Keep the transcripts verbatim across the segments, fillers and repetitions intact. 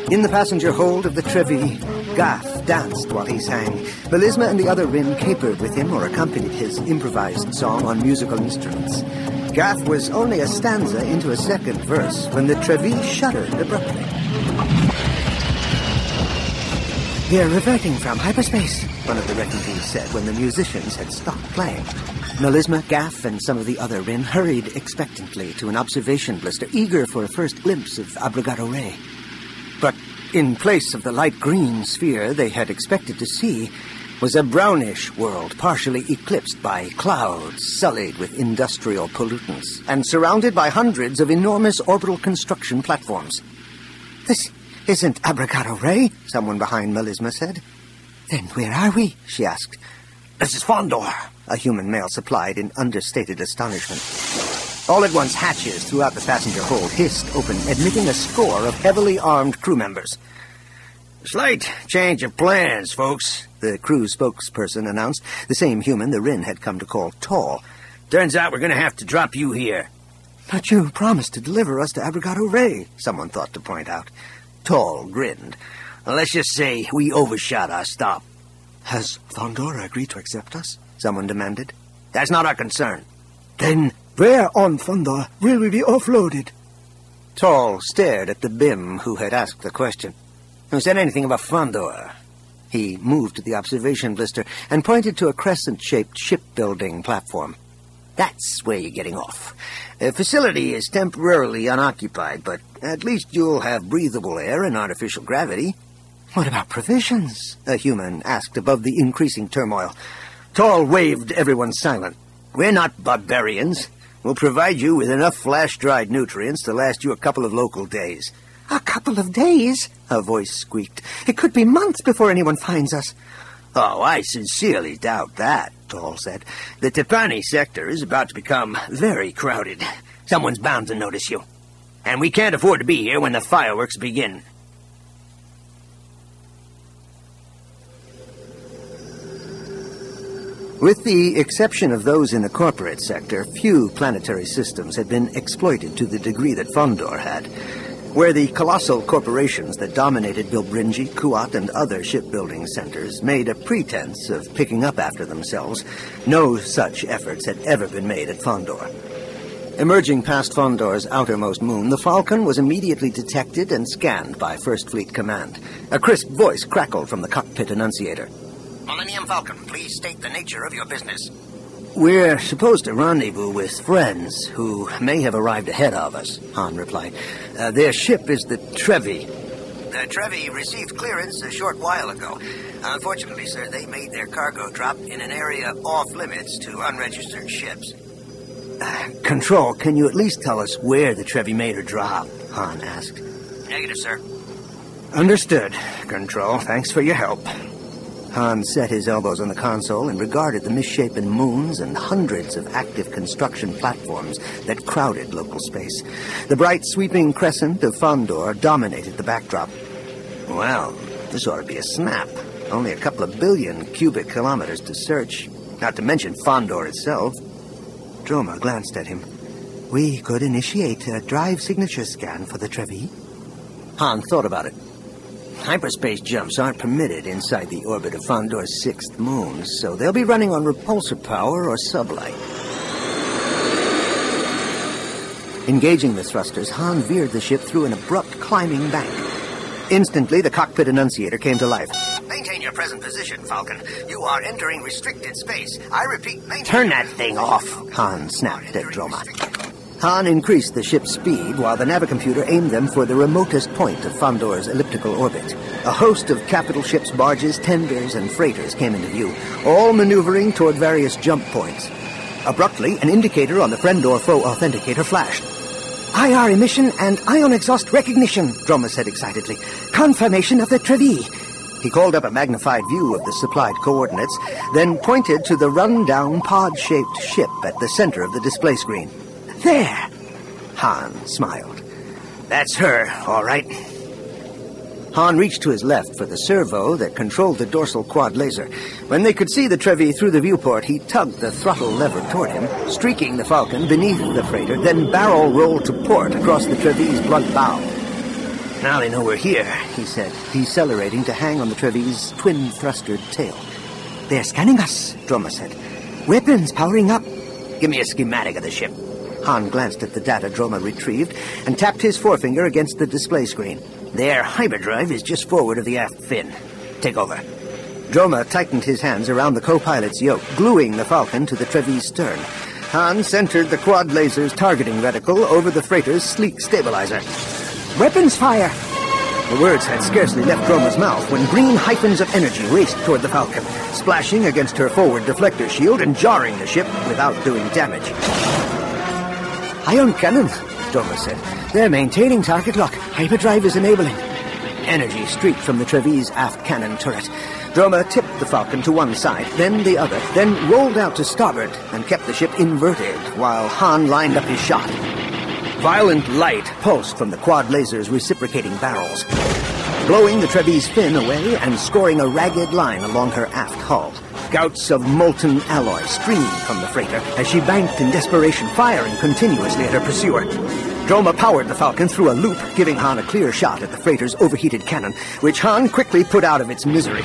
In the passenger hold of the Trevi, Gaff danced while he sang. Melisma and the other Rin capered with him or accompanied his improvised song on musical instruments. Gaff was only a stanza into a second verse when the Trevi shuddered abruptly. "We're reverting from hyperspace," one of the wrecking team said when the musicians had stopped playing. Melisma, Gaff, and some of the other Rin hurried expectantly to an observation blister, eager for a first glimpse of Abregado Ray. But in place of the light green sphere they had expected to see was a brownish world partially eclipsed by clouds sullied with industrial pollutants and surrounded by hundreds of enormous orbital construction platforms. "This isn't Abregado Ray," someone behind Melisma said. "Then where are we?" she asked. "This is Fondor," a human male supplied in understated astonishment. All at once, hatches throughout the passenger hold hissed open, admitting a score of heavily armed crew members. "Slight change of plans, folks," the crew spokesperson announced, the same human the Rin had come to call Tall. "Turns out we're going to have to drop you here." "But you promised to deliver us to Abregado Ray," someone thought to point out. Tall grinned. Well, let's just say we overshot our stop. "Has Fondor agreed to accept us?" someone demanded. "That's not our concern." "Then where on Fondor will we be offloaded?" Tall stared at the B I M who had asked the question. "Who said anything about Fondor?" He moved to the observation blister and pointed to a crescent-shaped shipbuilding platform. "That's where you're getting off. The facility is temporarily unoccupied, but at least you'll have breathable air and artificial gravity." "What about provisions?" a human asked above the increasing turmoil. Tall waved everyone silent. "We're not barbarians. We'll provide you with enough flash-dried nutrients to last you a couple of local days." "A couple of days?" a voice squeaked. "It could be months before anyone finds us." "Oh, I sincerely doubt that," Tall said. "The Tepani sector is about to become very crowded. Someone's bound to notice you. And we can't afford to be here when the fireworks begin." With the exception of those in the corporate sector, few planetary systems had been exploited to the degree that Fondor had. Where the colossal corporations that dominated Bilbringi, Kuat, and other shipbuilding centers made a pretense of picking up after themselves, no such efforts had ever been made at Fondor. Emerging past Fondor's outermost moon, the Falcon was immediately detected and scanned by First Fleet Command. A crisp voice crackled from the cockpit annunciator. "Millennium Falcon, please state the nature of your business." "We're supposed to rendezvous with friends who may have arrived ahead of us," Han replied. Uh, their ship is the Trevi. The Trevi received clearance a short while ago. Unfortunately, sir, they made their cargo drop in an area off-limits to unregistered ships. Uh, Control, can you at least tell us where the Trevi made her drop? Han asked. Negative, sir. Understood, Control. Thanks for your help. Han set his elbows on the console and regarded the misshapen moons and hundreds of active construction platforms that crowded local space. The bright, sweeping crescent of Fondor dominated the backdrop. Well, this ought to be a snap. Only a couple of billion cubic kilometers to search, not to mention Fondor itself. Droma glanced at him. We could initiate a drive signature scan for the Trevi. Han thought about it. Hyperspace jumps aren't permitted inside the orbit of Fondor's sixth moon, so they'll be running on repulsor power or sublight. Engaging the thrusters, Han veered the ship through an abrupt climbing bank. Instantly, the cockpit annunciator came to life. Maintain your present position, Falcon. You are entering restricted space. I repeat, maintain... Turn that thing off, Han snapped at Droma. Han increased the ship's speed while the navicomputer aimed them for the remotest point of Fondor's elliptical orbit. A host of capital ships, barges, tenders, and freighters came into view, all maneuvering toward various jump points. Abruptly, an indicator on the friend or foe authenticator flashed. I R emission and ion exhaust recognition, Droma said excitedly. Confirmation of the Trevi. He called up a magnified view of the supplied coordinates, then pointed to the run-down pod-shaped ship at the center of the display screen. There! Han smiled. That's her, all right. Han reached to his left for the servo that controlled the dorsal quad laser. When they could see the Trevi through the viewport, he tugged the throttle lever toward him, streaking the Falcon beneath the freighter, then barrel rolled to port across the Trevi's blunt bow. Now they know we're here, he said, decelerating to hang on the Trevi's twin-thrustered tail. They're scanning us, Droma said. Weapons powering up. Give me a schematic of the ship. Han glanced at the data Droma retrieved and tapped his forefinger against the display screen. Their hyperdrive is just forward of the aft fin. Take over. Droma tightened his hands around the co-pilot's yoke, gluing the Falcon to the Trevi's stern. Han centered the quad laser's targeting reticle over the freighter's sleek stabilizer. Weapons fire! The words had scarcely left Droma's mouth when green hyphens of energy raced toward the Falcon, splashing against her forward deflector shield and jarring the ship without doing damage. Ion cannon, Droma said. They're maintaining target lock. Hyperdrive is enabling. Energy streaked from the Trevi's aft cannon turret. Droma tipped the Falcon to one side, then the other, then rolled out to starboard and kept the ship inverted while Han lined up his shot. Violent light pulsed from the quad laser's reciprocating barrels, blowing the Trevi's fin away and scoring a ragged line along her aft hull. Gouts of molten alloy streamed from the freighter as she banked in desperation, firing continuously at her pursuer. Droma powered the Falcon through a loop, giving Han a clear shot at the freighter's overheated cannon, which Han quickly put out of its misery.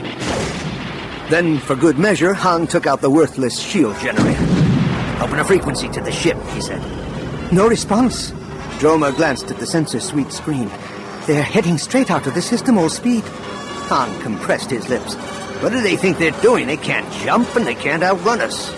Then, for good measure, Han took out the worthless shield generator. Open a frequency to the ship, he said. No response. Droma glanced at the sensor suite screen. They're heading straight out of the system all speed. Han compressed his lips. What do they think they're doing? They can't jump and they can't outrun us.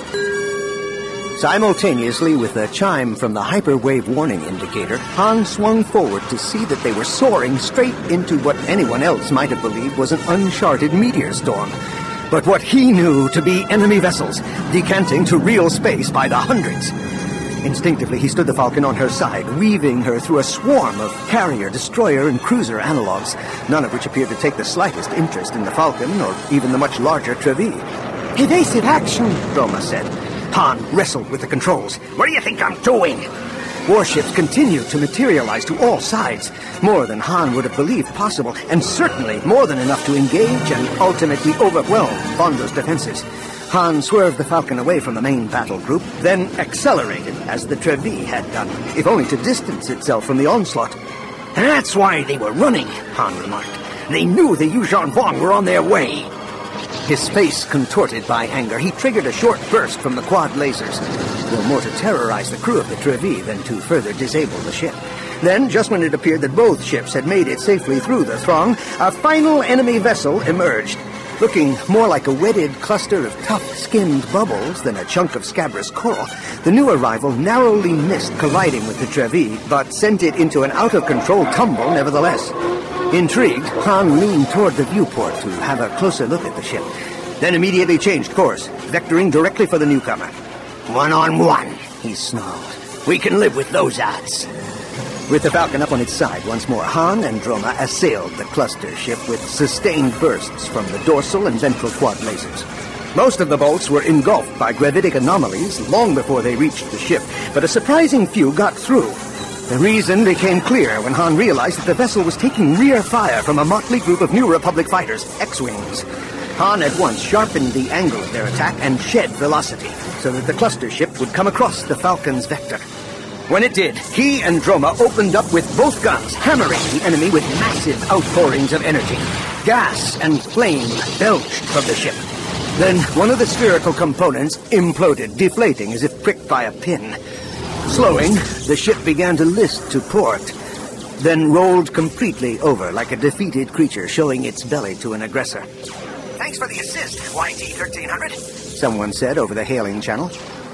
Simultaneously with a chime from the hyperwave warning indicator, Han swung forward to see that they were soaring straight into what anyone else might have believed was an uncharted meteor storm. But what he knew to be enemy vessels, decanting to real space by the hundreds. Instinctively, he stood the Falcon on her side, weaving her through a swarm of carrier, destroyer, and cruiser analogs, none of which appeared to take the slightest interest in the Falcon or even the much larger Trevi. Evasive action, Droma said. Han wrestled with the controls. What do you think I'm doing? Warships continued to materialize to all sides, more than Han would have believed possible, and certainly more than enough to engage and ultimately overwhelm Bondo's defenses. Han swerved the Falcon away from the main battle group, then accelerated, as the Trevi had done, if only to distance itself from the onslaught. That's why they were running, Han remarked. They knew the Yuuzhan Vong were on their way. His face contorted by anger, he triggered a short burst from the quad lasers, though more to terrorize the crew of the Trevi than to further disable the ship. Then, just when it appeared that both ships had made it safely through the throng, a final enemy vessel emerged, looking more like a wetted cluster of tough-skinned bubbles than a chunk of scabrous coral. The new arrival narrowly missed colliding with the Trevi, but sent it into an out-of-control tumble nevertheless. Intrigued, Han leaned toward the viewport to have a closer look at the ship, then immediately changed course, vectoring directly for the newcomer. One-on-one, he snarled. We can live with those odds. With the Falcon up on its side once more, Han and Droma assailed the cluster ship with sustained bursts from the dorsal and ventral quad lasers. Most of the bolts were engulfed by gravitic anomalies long before they reached the ship, but a surprising few got through. The reason became clear when Han realized that the vessel was taking rear fire from a motley group of New Republic fighters, X-Wings. Han at once sharpened the angle of their attack and shed velocity, so that the cluster ship would come across the Falcon's vector. When it did, he and Droma opened up with both guns, hammering the enemy with massive outpourings of energy. Gas and flame belched from the ship. Then one of the spherical components imploded, deflating as if pricked by a pin. Slowing, the ship began to list to port, then rolled completely over like a defeated creature showing its belly to an aggressor. Thanks for the assist, Y T thirteen hundred, someone said over the hailing channel.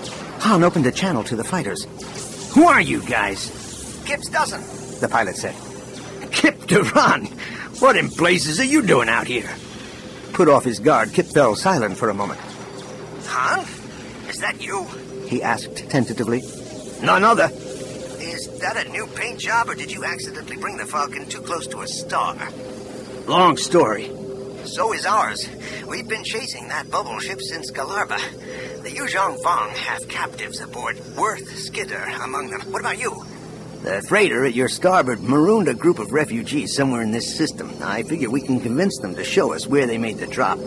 Han opened a channel to the fighters. Who are you guys? Kip's dozen, the pilot said. Kip Duran? What in blazes are you doing out here? Put off his guard, Kip fell silent for a moment. Han? Is that you? He asked tentatively. None other. Is that a new paint job, or did you accidentally bring the Falcon too close to a star? Long story. So is ours. We've been chasing that bubble ship since Galarba. The Yuuzhan Vong have captives aboard, Worth Skidder among them. What about you? The freighter at your starboard marooned a group of refugees somewhere in this system. I figure we can convince them to show us where they made the drop.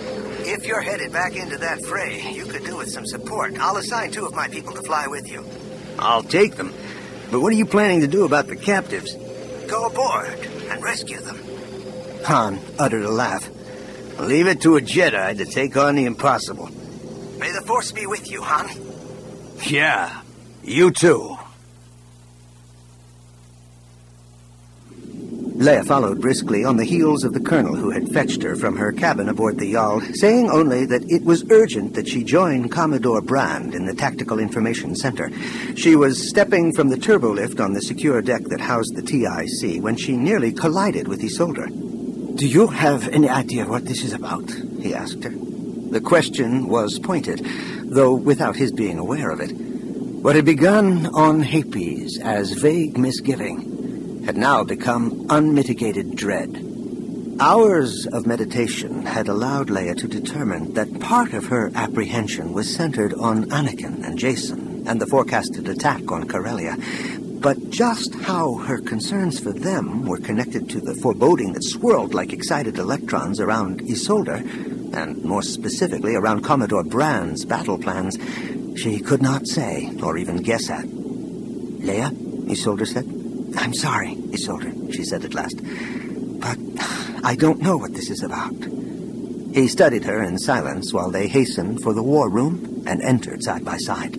If you're headed back into that fray, you could do with some support. I'll assign two of my people to fly with you. I'll take them. But what are you planning to do about the captives? go aboard and rescue them. Han uttered a laugh. Leave it to a Jedi to take on the impossible. May the Force be with you, Han. Yeah, you too. Leia followed briskly on the heels of the Colonel, who had fetched her from her cabin aboard the yawl, saying only that it was urgent that she join Commodore Brand in the Tactical Information Center. She was stepping from the turbolift on the secure deck that housed the T I C when she nearly collided with Isolde. Do you have any idea what this is about? He asked her. The question was pointed, though without his being aware of it. What had begun on Hapes as vague misgiving had now become unmitigated dread. Hours of meditation had allowed Leia to determine that part of her apprehension was centered on Anakin and Jason and the forecasted attack on Corellia. But just how her concerns for them were connected to the foreboding that swirled like excited electrons around Isolde, and more specifically around Commodore Brand's battle plans, she could not say or even guess at. Leia, Isolde said. I'm sorry, Isolde, she said at last, but I don't know what this is about. He studied her in silence while they hastened for the war room and entered side by side.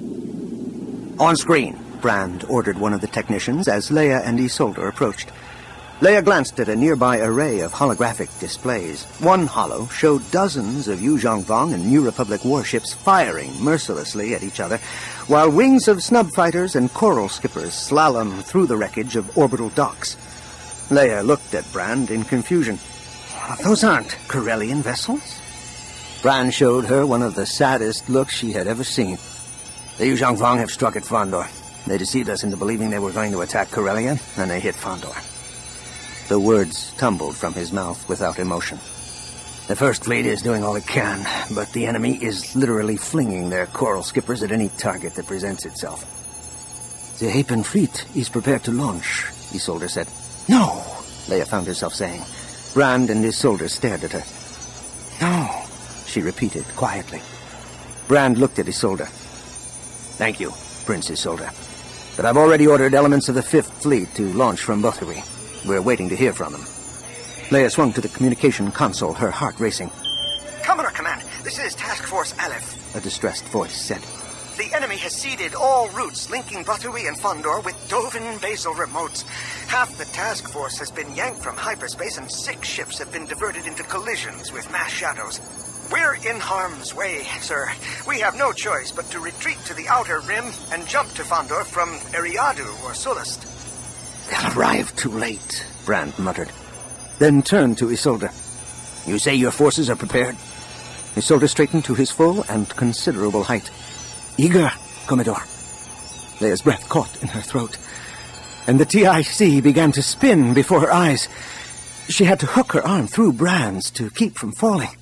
On screen, Brand ordered one of the technicians as Leia and Isolde approached. Leia glanced at a nearby array of holographic displays. One holo showed dozens of Yuuzhan Vong and New Republic warships firing mercilessly at each other, while wings of snub fighters and coral skippers slalom through the wreckage of orbital docks. Leia looked at Brand in confusion. Those aren't Corellian vessels? Brand showed her one of the saddest looks she had ever seen. The Yuuzhan Vong have struck at Fondor. They deceived us into believing they were going to attack Corellia, and they hit Fondor. The words tumbled from his mouth without emotion. The First Fleet is doing all it can, but the enemy is literally flinging their coral skippers at any target that presents itself. The Hapen Fleet is prepared to launch, Isolde said. No, Leia found herself saying. Brand and Isolde stared at her. No, she repeated quietly. Brand looked at Isolde. Thank you, Prince Isolde. But I've already ordered elements of the Fifth Fleet to launch from Bothui. We're waiting to hear from them. Leia swung to the communication console, her heart racing. Commodore Command, this is Task Force Aleph, a distressed voice said. The enemy has seeded all routes linking Bothui and Fondor with Dovin basal remotes. Half the task force has been yanked from hyperspace and six ships have been diverted into collisions with mass shadows. We're in harm's way, sir. We have no choice but to retreat to the outer rim and jump to Fondor from Eriadu or Sullust. They'll arrive too late, Brand muttered. Then turned to Isolde. You say your forces are prepared? Isolde straightened to his full and considerable height. Eager, Commodore. Leia's breath caught in her throat, and the T I C began to spin before her eyes. She had to hook her arm through Brand's to keep from falling.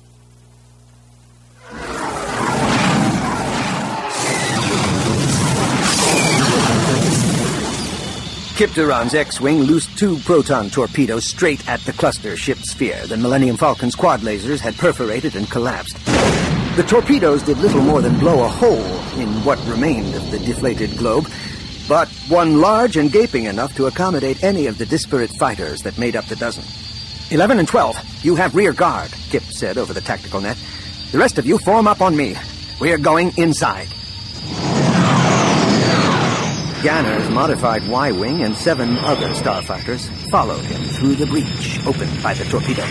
Kipteron's X-Wing loosed two proton torpedoes straight at the cluster ship sphere the Millennium Falcon's quad lasers had perforated and collapsed. The torpedoes did little more than blow a hole in what remained of the deflated globe, but one large and gaping enough to accommodate any of the disparate fighters that made up the dozen. Eleven and twelve, you have rear guard, Kip said over the tactical net. The rest of you form up on me. We're going inside. Ganner's modified Y-Wing and seven other starfighters followed him through the breach opened by the torpedoes.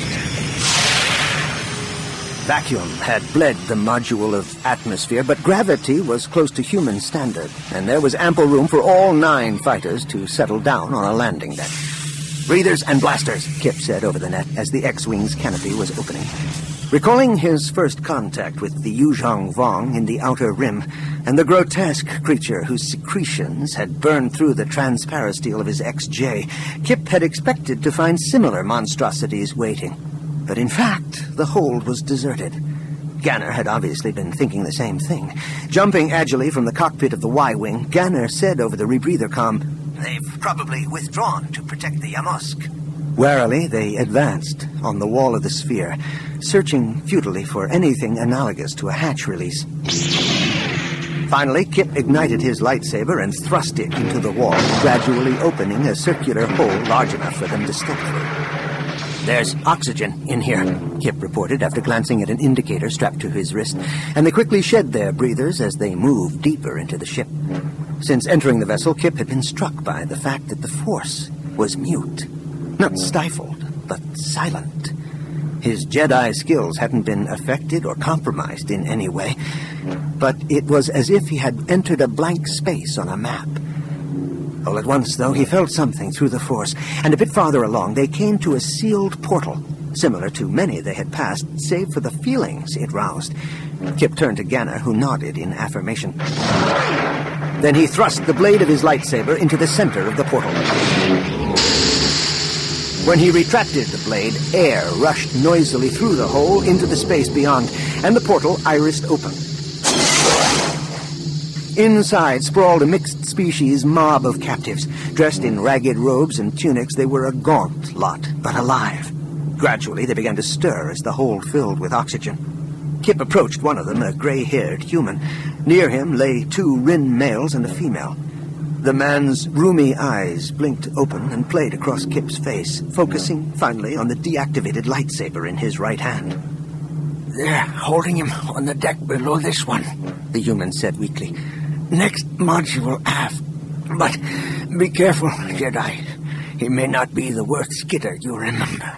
Vacuum had bled the module of atmosphere, but gravity was close to human standard, and there was ample room for all nine fighters to settle down on a landing deck. Breathers and blasters, Kip said over the net as the X-Wing's canopy was opening. Recalling his first contact with the Yuuzhan Vong in the outer rim, and the grotesque creature whose secretions had burned through the transparasteel of his X J, Kip had expected to find similar monstrosities waiting. But in fact, the hold was deserted. Ganner had obviously been thinking the same thing. Jumping agilely from the cockpit of the Y-Wing, Ganner said over the rebreather comm, "They've probably withdrawn to protect the Yamosk." Warily, they advanced on the wall of the sphere, searching futilely for anything analogous to a hatch release. Finally, Kip ignited his lightsaber and thrust it into the wall, gradually opening a circular hole large enough for them to step through. "There's oxygen in here," Kip reported after glancing at an indicator strapped to his wrist, and they quickly shed their breathers as they moved deeper into the ship. Since entering the vessel, Kip had been struck by the fact that the Force was mute. Not stifled, but silent. His Jedi skills hadn't been affected or compromised in any way, but it was as if he had entered a blank space on a map. All at once, though, he felt something through the Force, and a bit farther along they came to a sealed portal, similar to many they had passed, save for the feelings it roused. Kip turned to Ganna, who nodded in affirmation. Then he thrust the blade of his lightsaber into the center of the portal. When he retracted the blade, air rushed noisily through the hole into the space beyond, and the portal irised open. Inside sprawled a mixed-species mob of captives. Dressed in ragged robes and tunics, they were a gaunt lot, but alive. Gradually, they began to stir as the hold filled with oxygen. Kip approached one of them, a gray-haired human. Near him lay two Rin males and a female. The man's roomy eyes blinked open and played across Kip's face, focusing finally on the deactivated lightsaber in his right hand. "They're holding him on the deck below this one," the human said weakly. "Next module aft. But be careful, Jedi. He may not be the Worth Skitter you remember."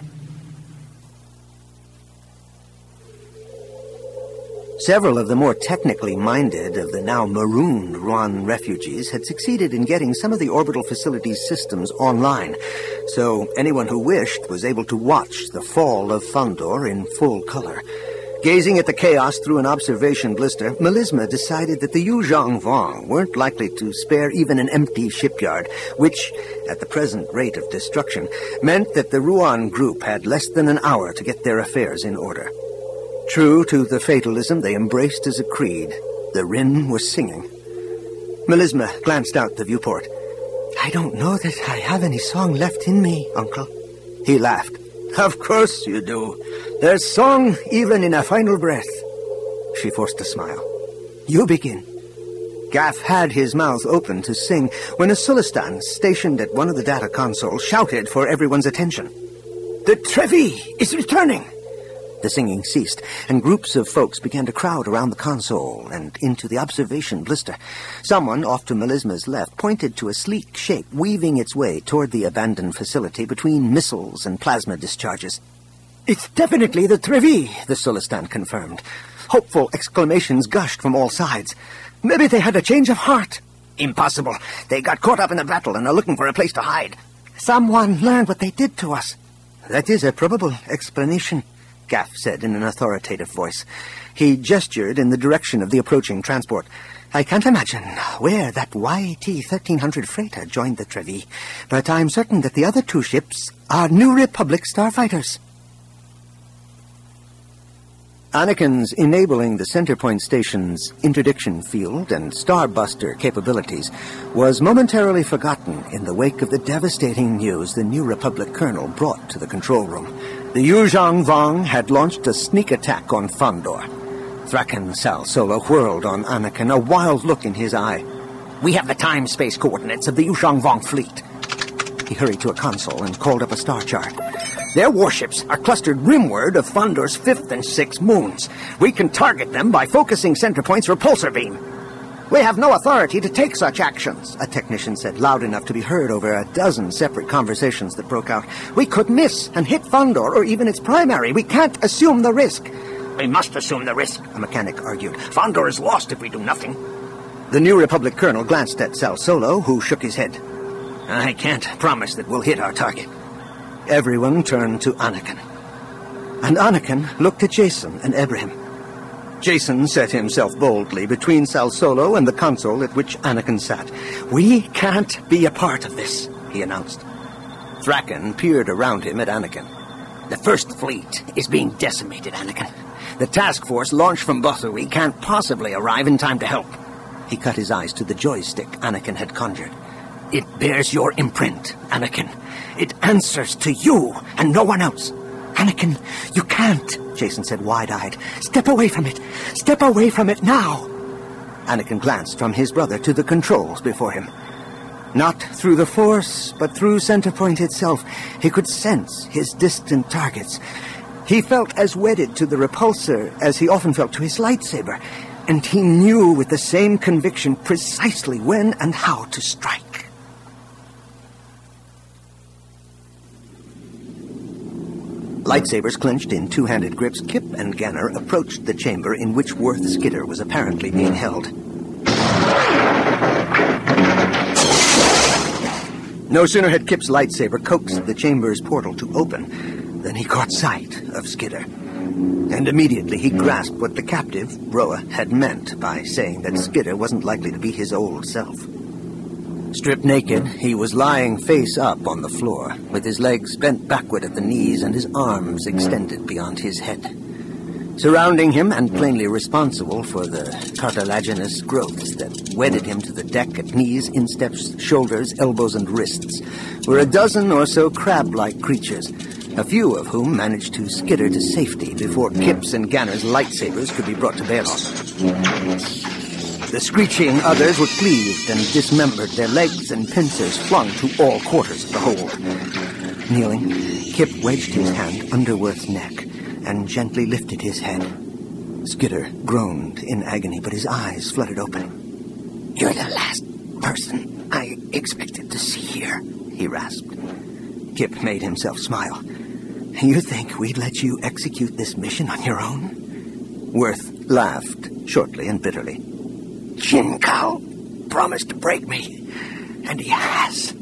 Several of the more technically minded of the now marooned Ruan refugees had succeeded in getting some of the orbital facility's systems online, so anyone who wished was able to watch the fall of Fandor in full color. Gazing at the chaos through an observation blister, Melisma decided that the Yuuzhan Vong weren't likely to spare even an empty shipyard, which, at the present rate of destruction, meant that the Ruan group had less than an hour to get their affairs in order. True to the fatalism they embraced as a creed, the Rin were singing. Melisma glanced out the viewport. "I don't know that I have any song left in me, Uncle." He laughed. "Of course you do. There's song even in a final breath." She forced a smile. "You begin." Gaff had his mouth open to sing when a Sulistan stationed at one of the data consoles shouted for everyone's attention. "The Trevi is returning!" The singing ceased, and groups of folks began to crowd around the console and into the observation blister. Someone, off to Melisma's left, pointed to a sleek shape weaving its way toward the abandoned facility between missiles and plasma discharges. "It's definitely the Trevi," the Sulistan confirmed. Hopeful exclamations gushed from all sides. "Maybe they had a change of heart." "Impossible. They got caught up in the battle and are looking for a place to hide." "Someone learned what they did to us." "That is a probable explanation," Gaff said in an authoritative voice. He gestured in the direction of the approaching transport. "I can't imagine where that Y T thirteen hundred freighter joined the Trevi, but I'm certain that the other two ships are New Republic starfighters." Anakin's enabling the Centerpoint Station's interdiction field and Starbuster capabilities was momentarily forgotten in the wake of the devastating news the New Republic colonel brought to the control room. The Yuuzhan Vong had launched a sneak attack on Fandor. Thraken Sal Solo whirled on Anakin, a wild look in his eye. "We have the time-space coordinates of the Yuuzhan Vong fleet." He hurried to a console and called up a star chart. "Their warships are clustered rimward of Fandor's fifth and sixth moons. We can target them by focusing Centerpoint's repulsor beam." "We have no authority to take such actions," a technician said, loud enough to be heard over a dozen separate conversations that broke out. "We could miss and hit Fandor or even its primary. We can't assume the risk." "We must assume the risk," a mechanic argued. "Fandor is lost if we do nothing." The New Republic colonel glanced at Sal Solo, who shook his head. "I can't promise that we'll hit our target." Everyone turned to Anakin. And Anakin looked at Jacen and Ebrahim. Jacen set himself boldly between Sal Solo and the console at which Anakin sat. "We can't be a part of this," he announced. Thraken peered around him at Anakin. "The First Fleet is being decimated, Anakin. The task force launched from Bothui can't possibly arrive in time to help." He cut his eyes to the joystick Anakin had conjured. "It bears your imprint, Anakin. It answers to you and no one else." "Anakin, you can't," Jacen said wide-eyed. "Step away from it. Step away from it now." Anakin glanced from his brother to the controls before him. Not through the Force, but through Centerpoint itself, he could sense his distant targets. He felt as wedded to the repulsor as he often felt to his lightsaber, and he knew with the same conviction precisely when and how to strike. Lightsabers clenched in two-handed grips, Kip and Ganner approached the chamber in which Worth Skidder was apparently being held. No sooner had Kip's lightsaber coaxed the chamber's portal to open than he caught sight of Skidder. And immediately he grasped what the captive, Roa, had meant by saying that Skidder wasn't likely to be his old self. Stripped naked, he was lying face up on the floor, with his legs bent backward at the knees and his arms extended beyond his head. Surrounding him, and plainly responsible for the cartilaginous growths that wedded him to the deck at knees, insteps, shoulders, elbows, and wrists, were a dozen or so crab-like creatures, a few of whom managed to skitter to safety before Kip's and Ganner's lightsabers could be brought to bear on them. The screeching others were cleaved and dismembered, their legs and pincers flung to all quarters of the hold. Kneeling, Kip wedged his hand under Worth's neck and gently lifted his head. Skidder groaned in agony, but his eyes fluttered open. "You're the last person I expected to see here," he rasped. Kip made himself smile. "You think we'd let you execute this mission on your own?" Worth laughed shortly and bitterly. "Jin Kal promised to break me, and he has.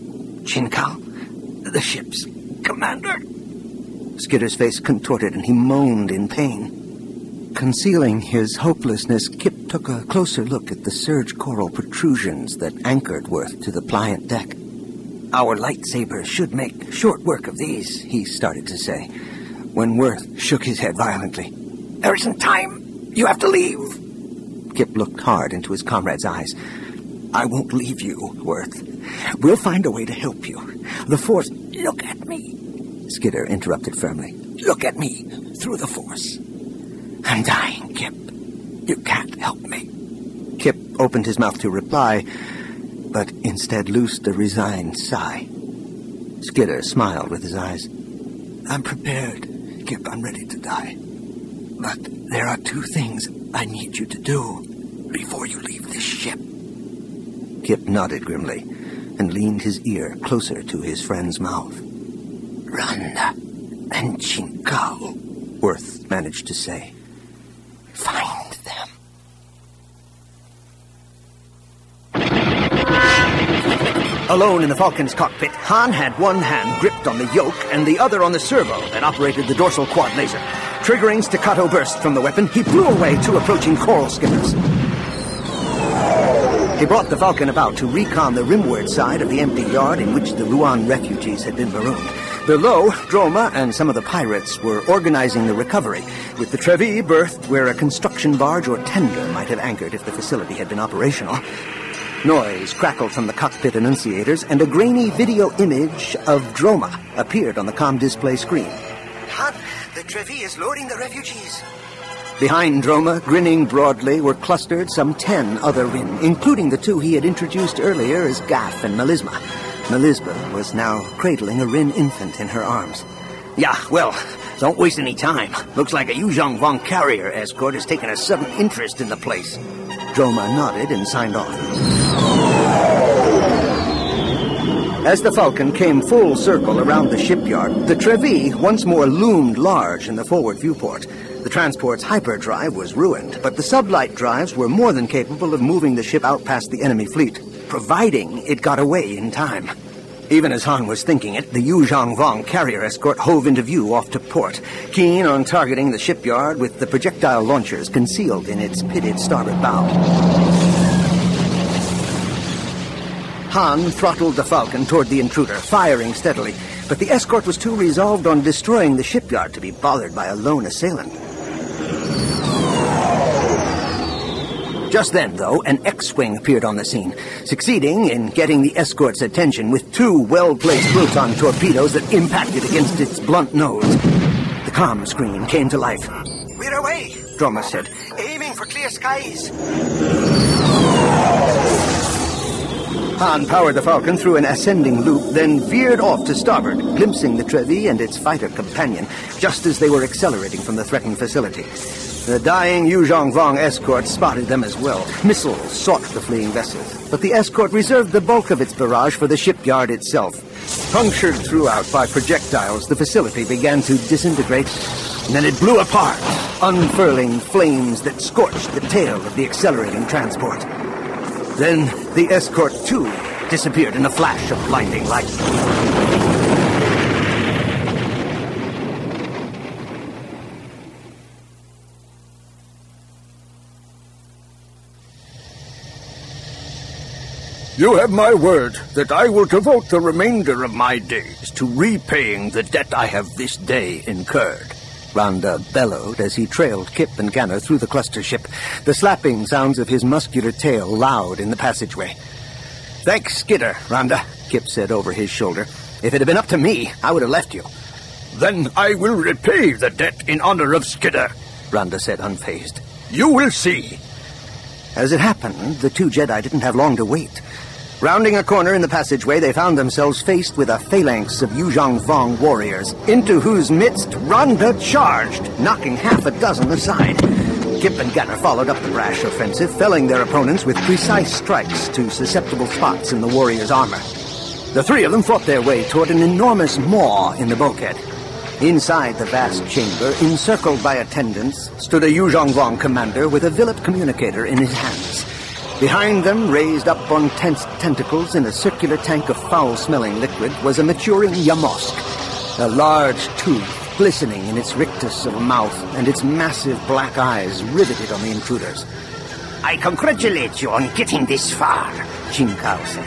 Jin Kal, the ship's commander." Skidder's face contorted and he moaned in pain. Concealing his hopelessness, Kip took a closer look at the surge coral protrusions that anchored Worth to the pliant deck. "Our lightsabers should make short work of these," he started to say, when Worth shook his head violently. "There isn't time. You have to leave." Kip looked hard into his comrade's eyes. "I won't leave you, Worth. We'll find a way to help you. The Force—" "Look at me," Skidder interrupted firmly. "Look at me through the Force. I'm dying, Kip. You can't help me." Kip opened his mouth to reply, but instead loosed a resigned sigh. Skidder smiled with his eyes. "I'm prepared, Kip. I'm ready to die. But there are two things I need you to do before you leave this ship." Kip nodded grimly and leaned his ear closer to his friend's mouth. "Run and Jin Kal," Worth managed to say. "Find them." Alone in the Falcon's cockpit, Han had one hand gripped on the yoke and the other on the servo that operated the dorsal quad laser. Triggering staccato burst from the weapon, he blew away two approaching coral skimmers. He brought the Falcon about to recon the rimward side of the empty yard in which the Ruan refugees had been marooned. Below, Droma and some of the pirates were organizing the recovery, with the Trevi berthed where a construction barge or tender might have anchored if the facility had been operational. Noise crackled from the cockpit annunciators, and a grainy video image of Droma appeared on the comm display screen. "Han, the Trevi is loading the refugees." Behind Droma, grinning broadly, were clustered some ten other Rin, including the two he had introduced earlier as Gaff and Melisma. Melisma was now cradling a Rin infant in her arms. "Yeah, well, don't waste any time. Looks like a Yuzhong Vong carrier escort has taken a sudden interest in the place." Droma nodded and signed off. As the Falcon came full circle around the shipyard, the Trevi once more loomed large in the forward viewport. The transport's hyperdrive was ruined, but the sublight drives were more than capable of moving the ship out past the enemy fleet, providing it got away in time. Even as Han was thinking it, the Yuzhong Vong carrier escort hove into view off to port, keen on targeting the shipyard with the projectile launchers concealed in its pitted starboard bow. Han throttled the Falcon toward the intruder, firing steadily, but the escort was too resolved on destroying the shipyard to be bothered by a lone assailant. Just then, though, an X-Wing appeared on the scene, succeeding in getting the escort's attention with two well-placed proton torpedoes that impacted against its blunt nose. The comm screen came to life. "We're away," Droma said, "aiming for clear clear skies. Han powered the Falcon through an ascending loop, then veered off to starboard, glimpsing the Trevi and its fighter companion, just as they were accelerating from the threatened facility. The dying Yu Zhongvong escort spotted them as well. Missiles sought the fleeing vessels, but the escort reserved the bulk of its barrage for the shipyard itself. Punctured throughout by projectiles, the facility began to disintegrate, and then it blew apart, unfurling flames that scorched the tail of the accelerating transport. Then the escort, too, disappeared in a flash of blinding light. You have my word that I will devote the remainder of my days to repaying the debt I have this day incurred. Randa bellowed as he trailed Kip and Ganner through the cluster ship, the slapping sounds of his muscular tail loud in the passageway. "Thanks, Skidder, Randa," Kip said over his shoulder. "If it had been up to me, I would have left you." "Then I will repay the debt in honor of Skidder," Randa said unfazed. "You will see." As it happened, the two Jedi didn't have long to wait. Rounding a corner in the passageway, they found themselves faced with a phalanx of Yu Zhongvong warriors, into whose midst Randa charged, knocking half a dozen aside. Kip and Ganner followed up the brash offensive, felling their opponents with precise strikes to susceptible spots in the warriors' armor. The three of them fought their way toward an enormous maw in the bulkhead. Inside the vast chamber, encircled by attendants, stood a Yu Zhongvong commander with a Vilip communicator in his hands. Behind them, raised up on tense tentacles in a circular tank of foul-smelling liquid, was a maturing Yamosk, a large tooth glistening in its rictus of a mouth and its massive black eyes riveted on the intruders. "I congratulate you on getting this far," Qin Kao said.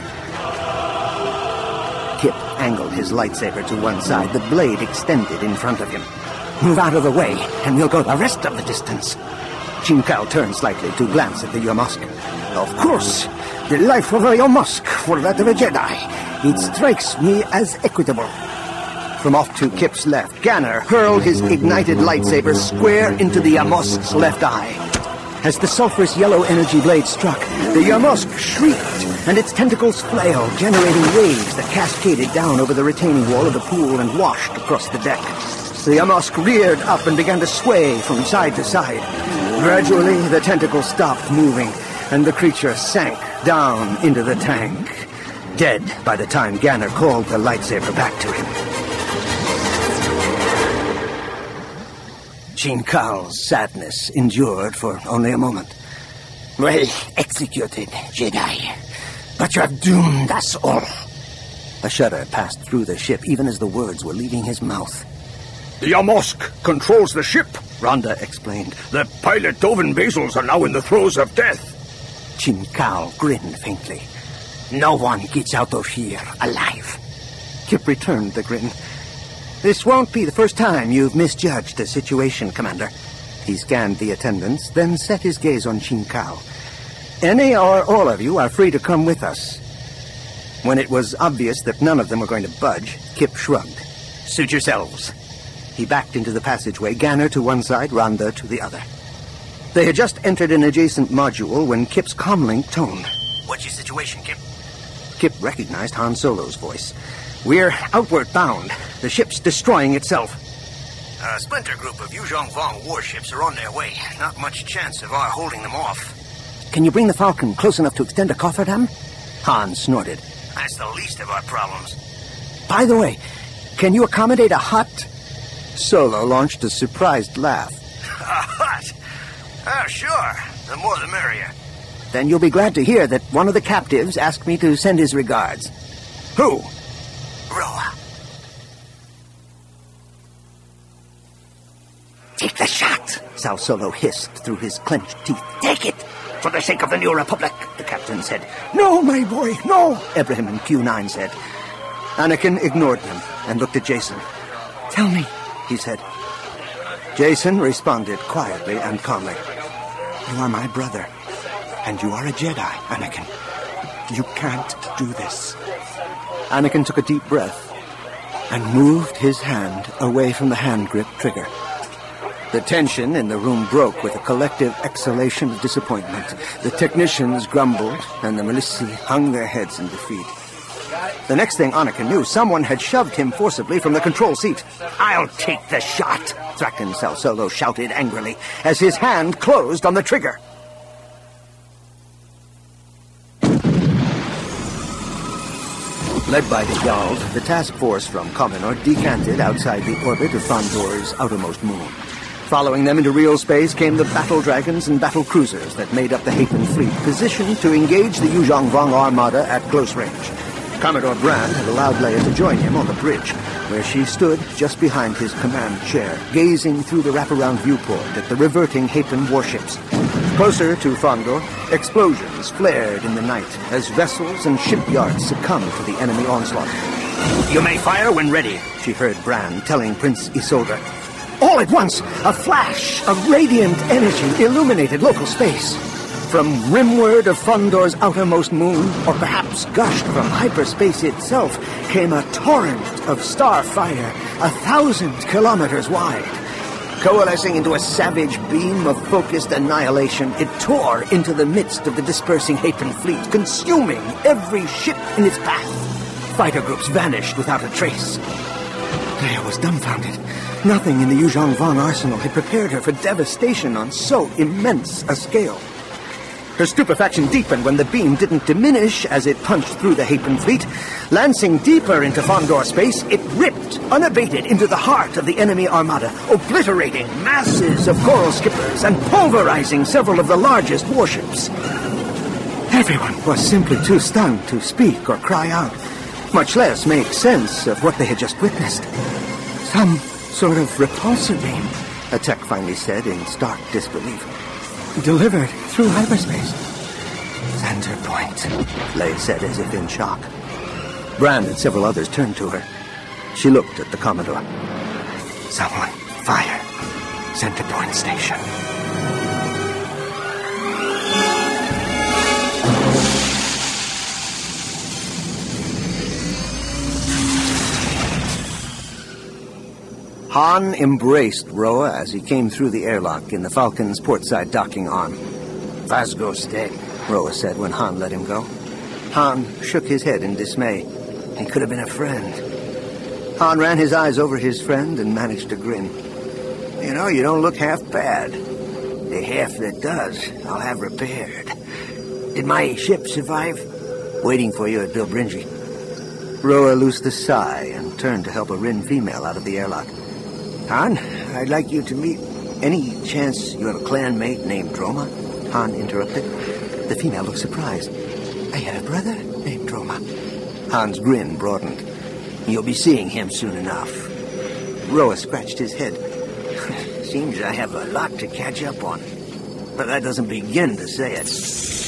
Kip angled his lightsaber to one side, the blade extended in front of him. "Move out of the way, and we'll go the rest of the distance." Qin Kao turned slightly to glance at the Yamosk. "Of course, the life of a Yamosk for that of a Jedi. It strikes me as equitable." From off to Kip's left, Ganner hurled his ignited lightsaber square into the Yamosk's left eye. As the sulphurous yellow energy blade struck, the Yamosk shrieked, and its tentacles flailed, generating waves that cascaded down over the retaining wall of the pool and washed across the deck. The Yamosk reared up and began to sway from side to side. Gradually, the tentacles stopped moving, and the creature sank down into the tank, dead by the time Ganner called the lightsaber back to him. Qin Kao's sadness endured for only a moment. "Well executed, Jedi. But you have doomed us all." A shudder passed through the ship even as the words were leaving his mouth. "The Yamosk controls the ship," Randa explained. "The pilot Dovin Basils are now in the throes of death." Qin Kao grinned faintly. "No one gets out of here alive." Kip returned the grin. "This won't be the first time you've misjudged a situation, Commander." He scanned the attendants, then set his gaze on Qin Kao. "Any or all of you are free to come with us." When it was obvious that none of them were going to budge, Kip shrugged. "Suit yourselves." He backed into the passageway, Ganner to one side, Randa to the other. They had just entered an adjacent module when Kip's comlink toned. "What's your situation, Kip?" Kip recognized Han Solo's voice. "We're outward bound. The ship's destroying itself." A splinter group of Yu Zhongvong warships are on their way. Not much chance of our holding them off. "Can you bring the Falcon close enough to extend a cofferdam?" Han snorted. "That's the least of our problems." "By the way, can you accommodate a hut?" Solo launched a surprised laugh. A hut? Oh, sure. The more the merrier. "Then you'll be glad to hear that one of the captives asked me to send his regards." "Who?" "Roa." "Take the shot," Sal Solo hissed through his clenched teeth. "Take it, for the sake of the New Republic," the captain said. "No, my boy, no," Ibrahim and Q nine said. Anakin ignored them and looked at Jason. "Tell me," he said. Jason responded quietly and calmly. "You are my brother, and you are a Jedi, Anakin. You can't do this." Anakin took a deep breath and moved his hand away from the hand grip trigger. The tension in the room broke with a collective exhalation of disappointment. The technicians grumbled, and the Melissi hung their heads in defeat. The next thing Annika knew, someone had shoved him forcibly from the control seat. "I'll take the shot," Thraken Salsolo shouted angrily, as his hand closed on the trigger. Led by the Jarls, the task force from Comenor decanted outside the orbit of Fandor's outermost moon. Following them into real space came the battle dragons and battle cruisers that made up the Hapen fleet, positioned to engage the Yuzhong Vong armada at close range. Commodore Brand had allowed Leia to join him on the bridge, where she stood just behind his command chair, gazing through the wraparound viewport at the reverting Hapen warships. Closer to Fandor, explosions flared in the night as vessels and shipyards succumbed to the enemy onslaught. "You may fire when ready," she heard Brand telling Prince Isolde. All at once, a flash of radiant energy illuminated local space. From rimward of Fandor's outermost moon, or perhaps gushed from hyperspace itself, came a torrent of star fire, a thousand kilometers wide. Coalescing into a savage beam of focused annihilation, it tore into the midst of the dispersing Hapen fleet, consuming every ship in its path. Fighter groups vanished without a trace. Leia was dumbfounded. Nothing in the Yuzhong Vong arsenal had prepared her for devastation on so immense a scale. Her stupefaction deepened when the beam didn't diminish as it punched through the Hapen fleet. Lancing deeper into Fandor space, it ripped unabated into the heart of the enemy armada, obliterating masses of coral skippers and pulverizing several of the largest warships. Everyone was simply too stunned to speak or cry out, much less make sense of what they had just witnessed. Some sort of repulsor beam, Atek finally said in stark disbelief. Delivered through hyperspace. Center point, Leia said as if in shock. Brand and several others turned to her. She looked at the Commodore. Someone fire. Center point station. Han embraced Roa as he came through the airlock in the Falcon's portside docking arm. "Vasgo's dead," Roa said when Han let him go. Han shook his head in dismay. He could have been a friend. Han ran his eyes over his friend and managed to grin. "You know, you don't look half bad. The half that does, I'll have repaired. Did my ship survive?" "Waiting for you at Bilbringi." Roa loosed a sigh and turned to help a Rin female out of the airlock. "Han, I'd like you to meet... Any chance you have a clanmate named Droma?" Han interrupted. The female looked surprised. "I had a brother named Droma." Han's grin broadened. "You'll be seeing him soon enough." Roa scratched his head. "Seems I have a lot to catch up on. But that doesn't begin to say it."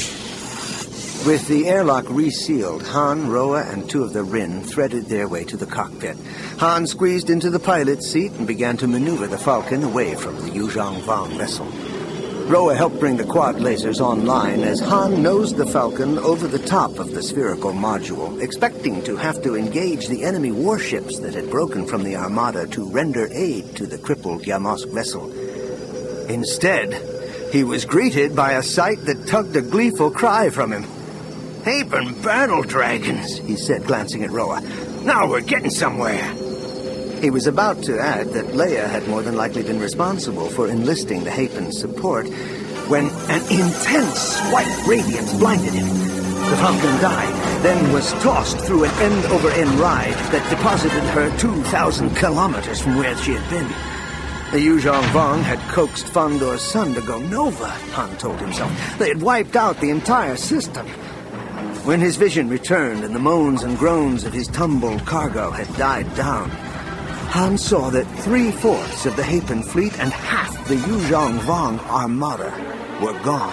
With the airlock resealed, Han, Roa, and two of the Rin threaded their way to the cockpit. Han squeezed into the pilot's seat and began to maneuver the Falcon away from the Yuzhong Vong vessel. Roa helped bring the quad lasers online as Han nosed the Falcon over the top of the spherical module, expecting to have to engage the enemy warships that had broken from the armada to render aid to the crippled Yamosk vessel. Instead, he was greeted by a sight that tugged a gleeful cry from him. "Hapen battle dragons," he said, glancing at Roa. "Now we're getting somewhere." He was about to add that Leia had more than likely been responsible for enlisting the Hapen's support when an intense white radiance blinded him. The Falcon died, then was tossed through an end-over-end ride that deposited her two thousand kilometers from where she had been. The Yuzhong Vong had coaxed Fandor's sun to go nova, Han told himself. They had wiped out the entire system. When his vision returned and the moans and groans of his tumbled cargo had died down, Han saw that three-fourths of the Hapen fleet and half the Yuzhong Vong armada were gone.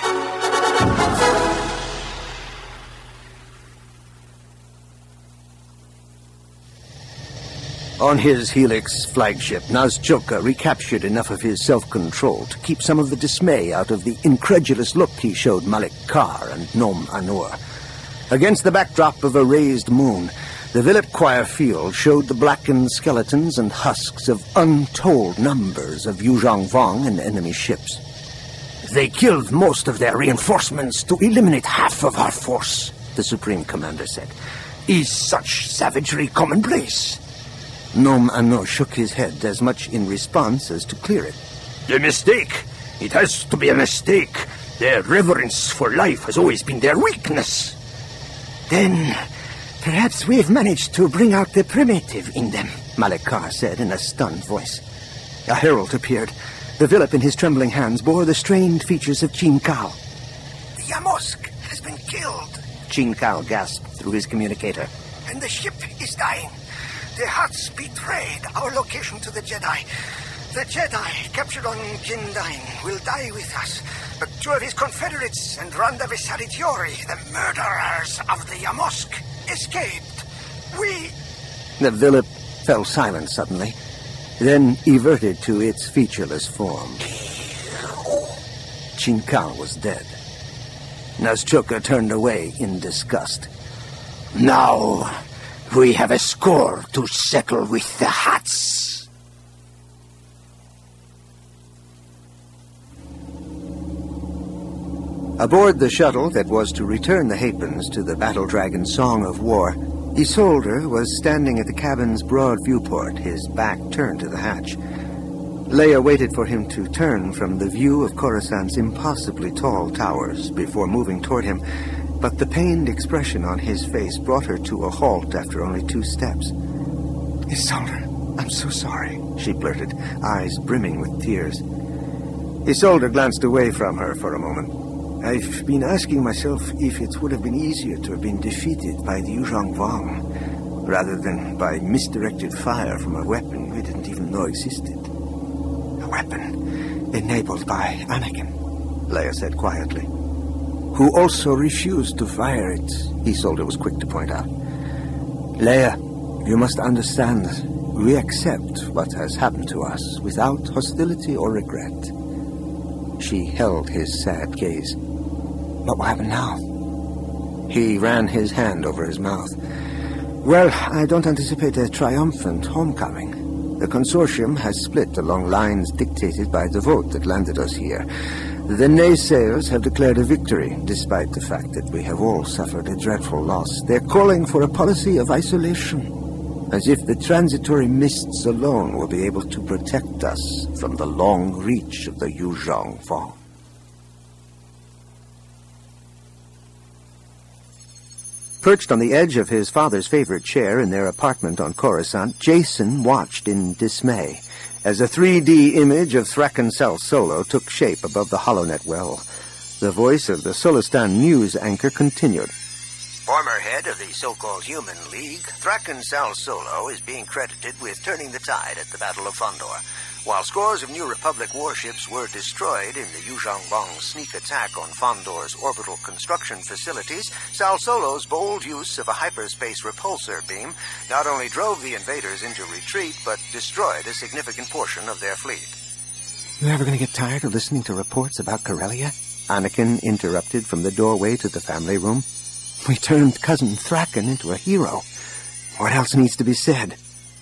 On his Helix flagship, Nazchoka recaptured enough of his self-control to keep some of the dismay out of the incredulous look he showed Malik Kar and Nom Anur. Against the backdrop of a raised moon, the Villep-Choir field showed the blackened skeletons and husks of untold numbers of Yuzhong Vong and enemy ships. They killed most of their reinforcements to eliminate half of our force, the Supreme Commander said. Is such savagery commonplace? Nom Anno shook his head, as much in response as to clear it. A mistake. It has to be a mistake. Their reverence for life has always been their weakness. Then, perhaps we've managed to bring out the primitive in them, Malekar said in a stunned voice. A herald appeared. The Villep in his trembling hands bore the strained features of Qin Kao. The Yamosk has been killed, Qin Kao gasped through his communicator. And the ship is dying. The Huts betrayed our location to the Jedi. The Jedi captured on Jindain will die with us, but two of his confederates and Randa Visaritiori, the murderers of the Yamosk, escaped. We... The Villep fell silent suddenly, then everted to its featureless form. Qin Kao was dead. Nazchoka turned away in disgust. Now, we have a score to settle with the Huts. Aboard the shuttle that was to return the Hapens to the Battle Dragon Song of War, Isolde was standing at the cabin's broad viewport, his back turned to the hatch. Leia waited for him to turn from the view of Coruscant's impossibly tall towers before moving toward him, but the pained expression on his face brought her to a halt after only two steps. Isolde, I'm so sorry, she blurted, eyes brimming with tears. Isolde glanced away from her for a moment. I've been asking myself if it would have been easier to have been defeated by the Yuzhong Vong, rather than by misdirected fire from a weapon we didn't even know existed. A weapon enabled by Anakin, Leia said quietly. Who also refused to fire it, Isolde was quick to point out. Leia, you must understand, we accept what has happened to us without hostility or regret. She held his sad gaze. What will happen now? He ran his hand over his mouth. Well, I don't anticipate a triumphant homecoming. The consortium has split along lines dictated by the vote that landed us here. The naysayers have declared a victory, despite the fact that we have all suffered a dreadful loss. They're calling for a policy of isolation, as if the transitory mists alone will be able to protect us from the long reach of the Yuzhong Vong. Perched on the edge of his father's favorite chair in their apartment on Coruscant, Jacen watched in dismay as a three D image of Thraken Sal Solo took shape above the HoloNet well. The voice of the Solistan news anchor continued. Former head of the so-called Human League, Thraken Sal Solo is being credited with turning the tide at the Battle of Fondor. While scores of New Republic warships were destroyed in the Yuzhong Vong's sneak attack on Fondor's orbital construction facilities, Sal Solo's bold use of a hyperspace repulsor beam not only drove the invaders into retreat, but destroyed a significant portion of their fleet. You ever going to get tired of listening to reports about Corellia? Anakin interrupted from the doorway to the family room. We turned Cousin Thraken into a hero. What else needs to be said?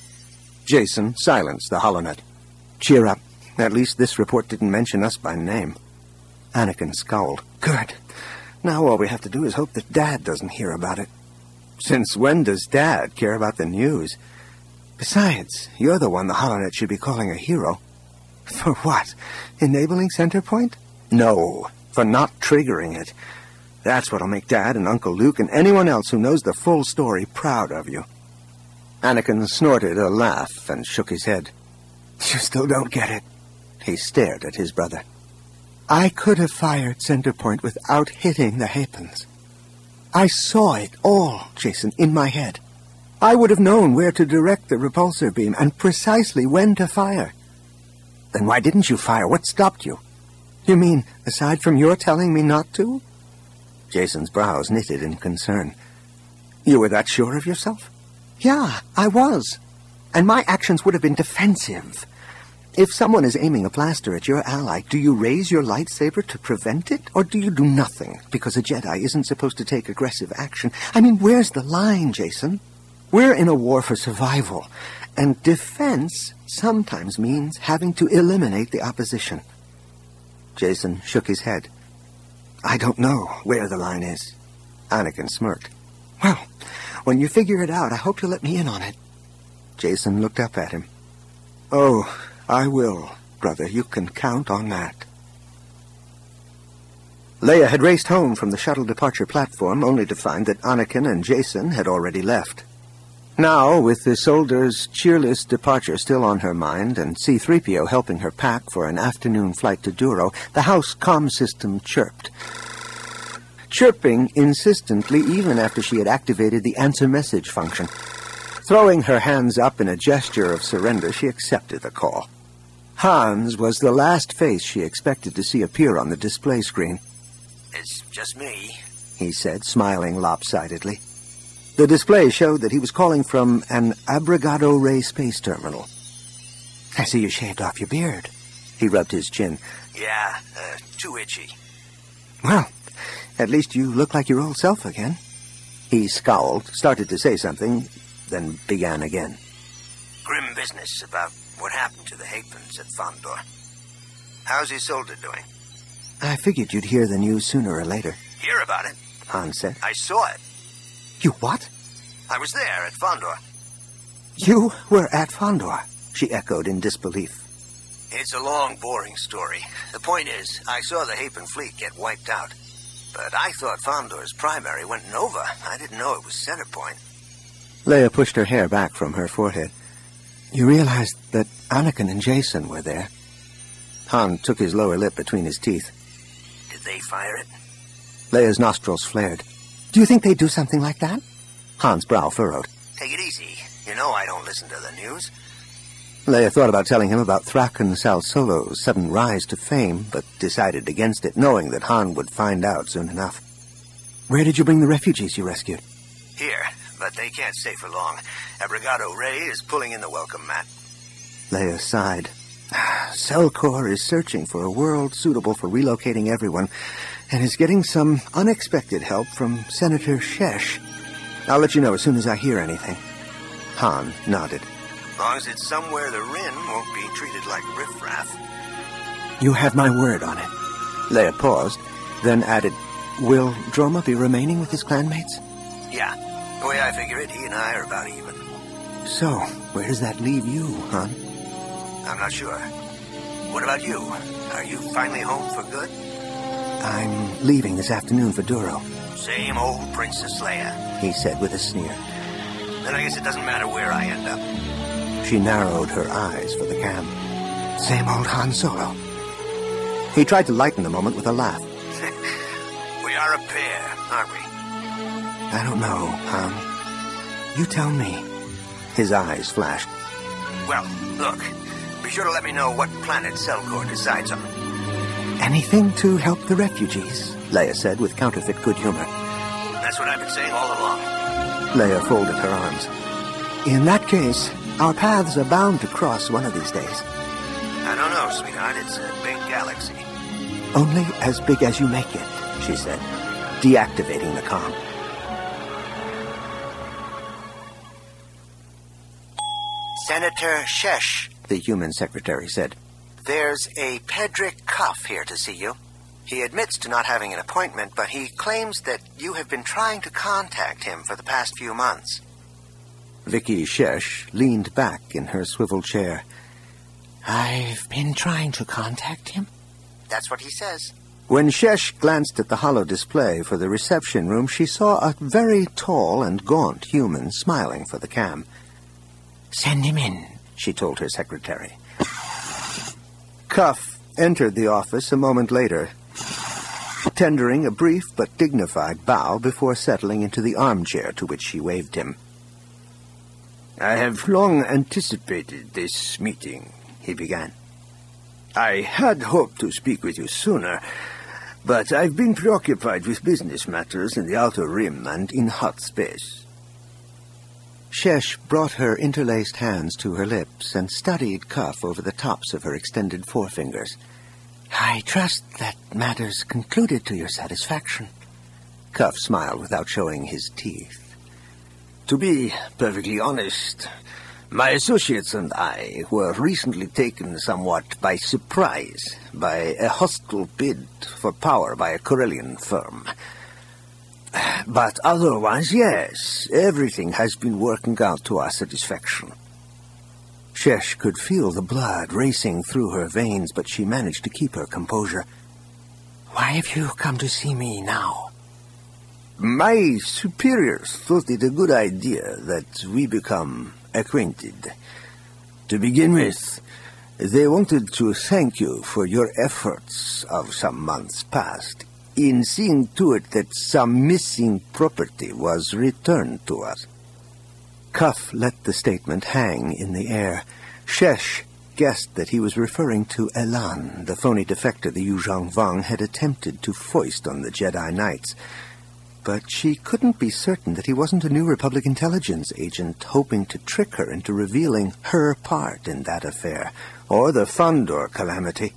Jacen silenced the HoloNet. Cheer up. At least this report didn't mention us by name. Anakin scowled. Good. Now all we have to do is hope that Dad doesn't hear about it. Since when does Dad care about the news? Besides, you're the one the HoloNet should be calling a hero. For what? Enabling Centerpoint? No, for not triggering it. That's what'll make Dad and Uncle Luke and anyone else who knows the full story proud of you. Anakin snorted a laugh and shook his head. You still don't get it. He stared at his brother. I could have fired Centerpoint without hitting the Hapens. I saw it all, Jacen, in my head. I would have known where to direct the repulsor beam and precisely when to fire. Then why didn't you fire? What stopped you? You mean, aside from your telling me not to? Jacen's brows knitted in concern. You were that sure of yourself? Yeah, I was. And my actions would have been defensive. If someone is aiming a blaster at your ally, do you raise your lightsaber to prevent it? Or do you do nothing because a Jedi isn't supposed to take aggressive action? I mean, where's the line, Jacen? We're in a war for survival, and defense sometimes means having to eliminate the opposition. Jason shook his head. I don't know where the line is. Anakin smirked. Well, when you figure it out, I hope you'll let me in on it. Jason looked up at him. Oh, I will, brother. You can count on that. Leia had raced home from the shuttle departure platform, only to find that Anakin and Jason had already left. Now, with Isolde's cheerless departure still on her mind and C three P O helping her pack for an afternoon flight to Duro, the house comm system chirped. Chirping insistently even after she had activated the answer message function. Throwing her hands up in a gesture of surrender, she accepted the call. Hans was the last face she expected to see appear on the display screen. It's just me, he said, smiling lopsidedly. The display showed that he was calling from an Abrigado Ray space terminal. I see you shaved off your beard. He rubbed his chin. Yeah, uh, too itchy. Well, at least you look like your old self again. He scowled, started to say something, then began again. Grim business about what happened to the Hapens at Fondor. How's Isolde doing? I figured you'd hear the news sooner or later. Hear about it? Han said. I saw it. You what? I was there at Fondor. You were at Fondor, she echoed in disbelief. It's a long, boring story. The point is, I saw the Hapen fleet get wiped out. But I thought Fondor's primary went Nova. I didn't know it was Centerpoint. Leia pushed her hair back from her forehead. You realized that Anakin and Jason were there? Han took his lower lip between his teeth. Did they fire it? Leia's nostrils flared. Do you think they'd do something like that? Han's brow furrowed. Take it easy. You know I don't listen to the news. Leia thought about telling him about Thraken Sal Solo's sudden rise to fame, but decided against it, knowing that Han would find out soon enough. Where did you bring the refugees you rescued? Here, but they can't stay for long. Abrigado Ray is pulling in the welcome mat. Leia sighed. Selcor is searching for a world suitable for relocating everyone, and is getting some unexpected help from Senator Shesh. I'll let you know as soon as I hear anything. Han nodded. As long as it's somewhere the Rin won't be treated like riffraff. You have my word on it. Leia paused, then added, Will Droma be remaining with his clanmates? Yeah. The way I figure it, he and I are about even. So, where does that leave you, Han? I'm not sure. What about you? Are you finally home for good? I'm leaving this afternoon for Duro. Same old Princess Leia, he said with a sneer. Then I guess it doesn't matter where I end up. She narrowed her eyes for the cam. Same old Han Solo. He tried to lighten the moment with a laugh. We are a pair, aren't we? I don't know, Han. You tell me. His eyes flashed. Well, look. Be sure to let me know what planet Selcor decides on. Anything to help the refugees, Leia said with counterfeit good humor. That's what I've been saying all along. Leia folded her arms. In that case, our paths are bound to cross one of these days. I don't know, sweetheart. It's a big galaxy. Only as big as you make it, she said, deactivating the comm. Senator Shesh, the human secretary said. There's a Pedrick Cuff here to see you. He admits to not having an appointment, but he claims that you have been trying to contact him for the past few months. Vicky Shesh leaned back in her swivel chair. I've been trying to contact him? That's what he says. When Shesh glanced at the holo display for the reception room, she saw a very tall and gaunt human smiling for the cam. Send him in, she told her secretary. Cuff entered the office a moment later, tendering a brief but dignified bow before settling into the armchair to which she waved him. I have long anticipated this meeting, he began. I had hoped to speak with you sooner, but I've been preoccupied with business matters in the Outer Rim and in hot space. Shesh brought her interlaced hands to her lips and studied Cuff over the tops of her extended forefingers. I trust that matters concluded to your satisfaction. Cuff smiled without showing his teeth. To be perfectly honest, my associates and I were recently taken somewhat by surprise by a hostile bid for power by a Corellian firm. But otherwise, yes, everything has been working out to our satisfaction. Shesh could feel the blood racing through her veins, but she managed to keep her composure. Why have you come to see me now? My superiors thought it a good idea that we become acquainted. To begin with, they wanted to thank you for your efforts of some months past in seeing to it that some missing property was returned to us. Cuff let the statement hang in the air. Shesh guessed that he was referring to Elan, the phony defector the Yu Zhongvang had attempted to foist on the Jedi Knights. But she couldn't be certain that he wasn't a New Republic intelligence agent hoping to trick her into revealing her part in that affair, or the Fondor calamity.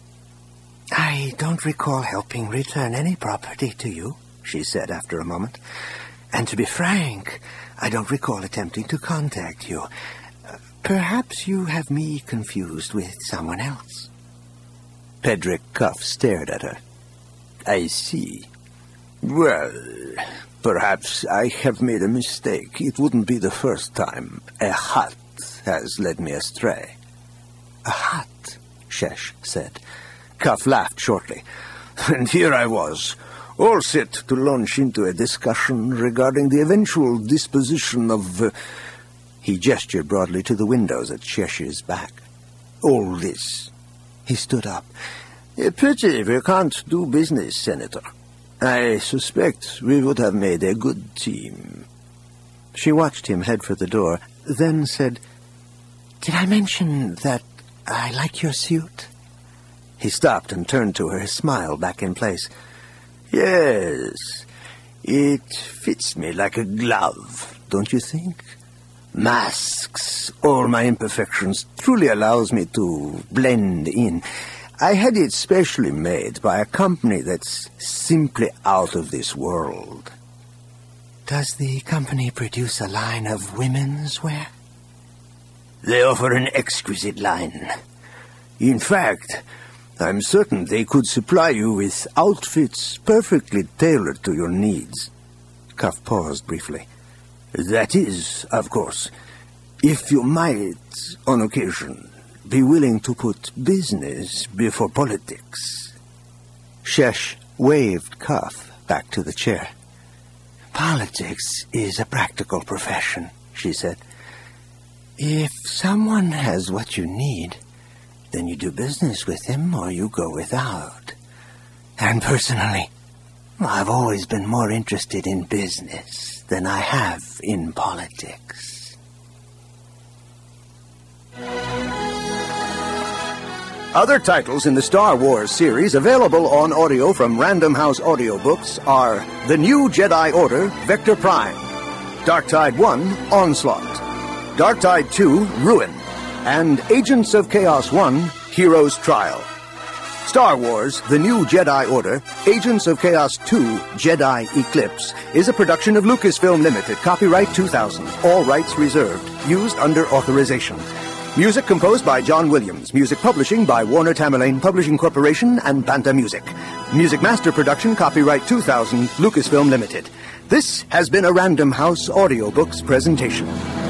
I don't recall helping return any property to you, she said after a moment. And to be frank, I don't recall attempting to contact you. Uh, perhaps you have me confused with someone else. Pedrick Cuff stared at her. I see. Well, perhaps I have made a mistake. It wouldn't be the first time. A hut has led me astray. A hut, Shesh said. Cuff laughed shortly. And here I was, all set to launch into a discussion regarding the eventual disposition of... Uh, he gestured broadly to the windows at Shesh's back. All this. He stood up. A pity we can't do business, Senator. I suspect we would have made a good team. She watched him head for the door, then said, Did I mention that I like your suit? He stopped and turned to her, his smile back in place. Yes, it fits me like a glove, don't you think? Masks all my imperfections, truly allows me to blend in. I had it specially made by a company that's simply out of this world. Does the company produce a line of women's wear? They offer an exquisite line. In fact, I'm certain they could supply you with outfits perfectly tailored to your needs. Cuff paused briefly. That is, of course, if you might, on occasion, be willing to put business before politics. Shesh waved Cuff back to the chair. Politics is a practical profession, she said. If someone has what you need, then you do business with him or you go without. And personally, I've always been more interested in business than I have in politics. Other titles in the Star Wars series available on audio from Random House Audiobooks are The New Jedi Order, Vector Prime, Dark Tide one, Onslaught, Dark Tide two, Ruin, and Agents of Chaos one, Hero's Trial. Star Wars, The New Jedi Order, Agents of Chaos two, Jedi Eclipse is a production of Lucasfilm Limited, copyright two thousand, all rights reserved, used under authorization. Music composed by John Williams. Music publishing by Warner Tamerlane Publishing Corporation and Panta Music. Music master production, copyright two thousand, Lucasfilm Limited. This has been a Random House Audiobooks presentation.